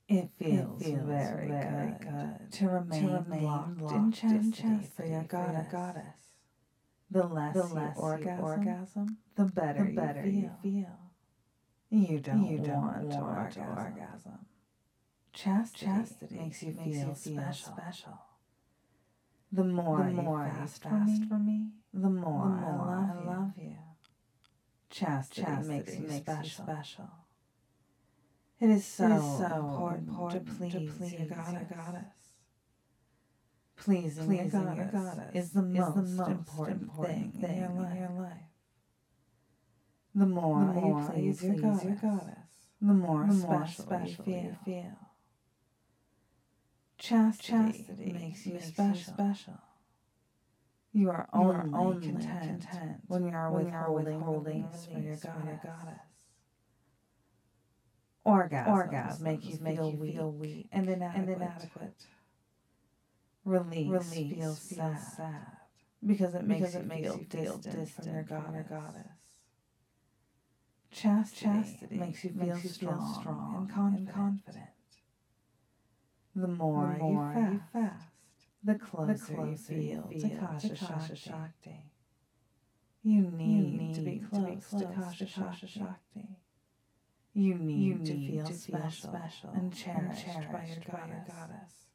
It feels very good to remain locked in chastity for your goddess. The less you orgasm, the better you feel. You don't want to orgasm. Chastity makes you feel special. The more you fast for me, the more I love you. Chastity makes you special. It is so important to please your goddess. Pleasing your goddess is the most important thing in your life. The more you please your goddess, the more special you feel. Chastity makes you special. You are only content when you are withholding release for your goddess. Orgasms make you feel weak and inadequate. Release feels sad because it makes you feel distant from your goddess. Chastity makes you feel strong and confident. The more you fast, the closer you feel to Kasha Shakti. You need to be close to Kasha Shakti. You need to feel special and cherished by your goddess.